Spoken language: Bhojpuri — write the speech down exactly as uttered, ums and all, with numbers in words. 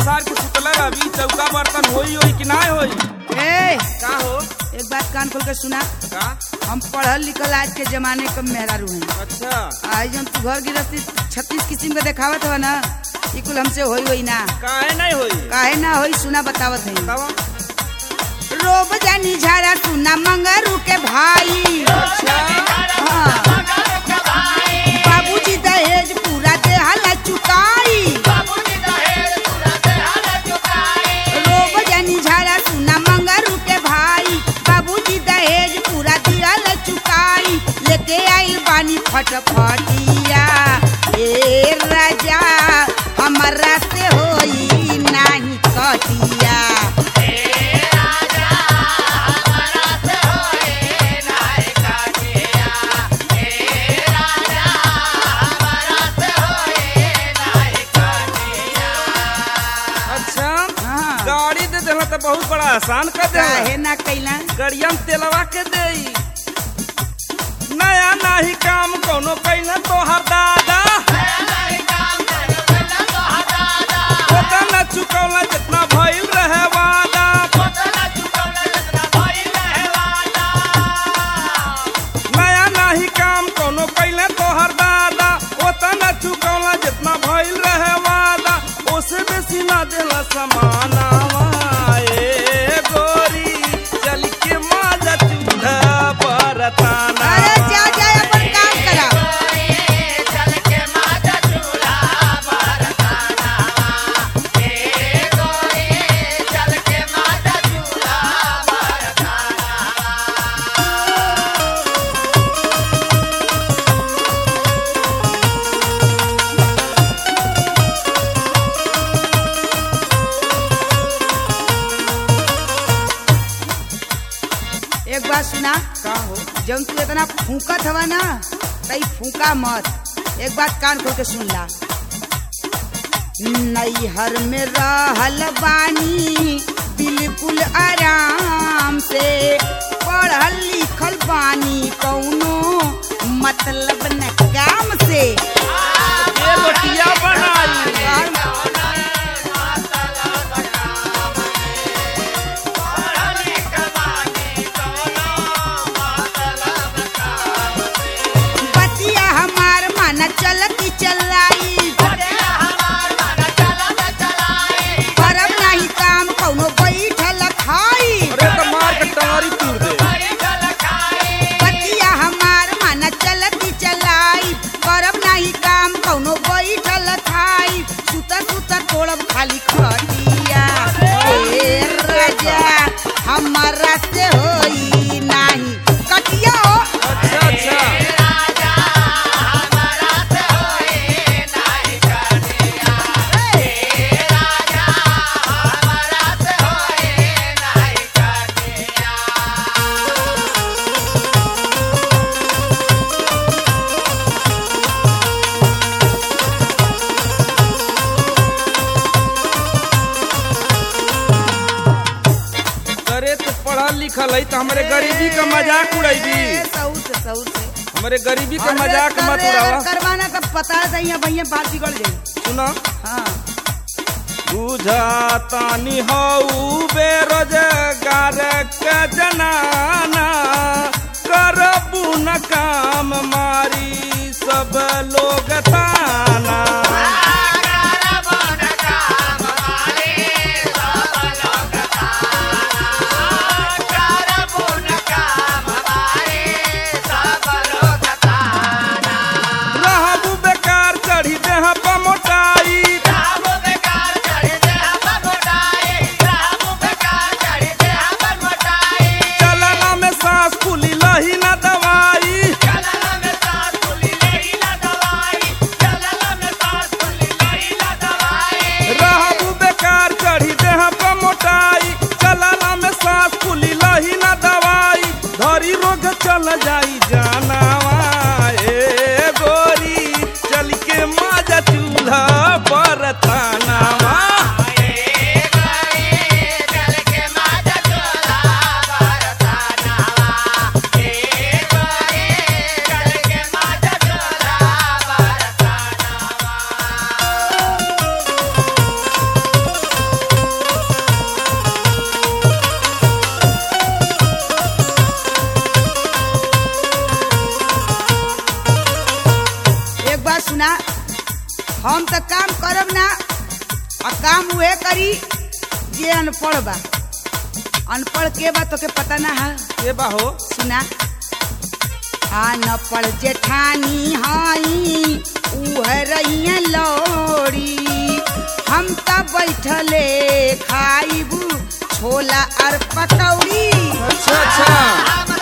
पसार के सुतला रवि चौका बर्तन होई होई कि ना होई। ए का हो एक बात कान खोल के सुना। का हम पढ़ल लिखल आज के जमाने के मेहरारू हैं। अच्छा आज जब तू घर गिरस्ती छत्तीस किस्म के देखावत हो ना, ई कुल हमसे होई होई ना। काहे नहीं होई। काहे ना होई सुना बतावत है। बतावा। रोब जानी झारा सुना मंगरू के भाई। अच्छा हाँ। बाबूजी दहेज पूरा देहला चुकाई। रोब जानी झारा सुना मंगरू के भाई। बाबूजी दहेज पूरा दिहला चुकाई। लेके आइल बानी फटफटिया ए राजा हमरा से होई नाही कटिया। गाड़ी दे देला तो बहुत बड़ा आसान कर दे। काहे ना कैला गड़िया में तेलवा के देई। नया नाही काम कोनो कैला तोहर दादा। ओता ना चुकौला जितना भइल रहे वादा। नया नाही काम कोनो कैला तोहर दादा। ओता ना चुकौला जितना भइल रहे वादा। ओसे बेसी ना देला समानावा ए गोरी चल के माजा चूल्हा बरताना। अरे जा जा अपन काम करा। एक बात सुना। का हो जब तू इतना फूकत हवा ना तई फूका मत। एक बात कान खोल के सुन ला। नैहर में रहल बानी बिल्कुल आराम से। पढ़ल लिखल बानी कौनो मतलब न काम से। ये रोटियां बनाई। बतिया हमार माना चलती चलाई। करब नहीं काम कौनो बैठल खाई। अरे तो मार के टांगरी तोड़ दे। बतिया हमार माना चलती चलाई। करब नहीं काम कौनो बैठल खाई। सुता सुता तोड़ब खाली खटिया ए राजा हमारा से होई नाही कटिया हो। अच्छा अच्छा अरे तो पढ़ल लिखल है तो हमारे गरीबी का मजाक उड़ाई। ए, सऊ से सऊ से हमारे गरीबी का अरे मजाक मत करे, उड़ावा। अगर करवाना तब पता है भैया बात बिगड़ जाए। सुना हाँ बुझातानी हऊ बेरोजगार के जनाना। करबू न काम मारी सब लोग ताना। रहबू बेकार चढ़ी देह पर मोटाई। चलना में सांस फूली लही ना दवाई। करब ना आ काम उहे करी जे अनपढ़ बा। अनपढ़ के बा तो के पता ना है। ये बाहो सुना अनपढ़ जेठानी हाई उह रही लौड़ी हम तब बैठले खाइबू छोला और पकौड़ी। अच्छा अच्छा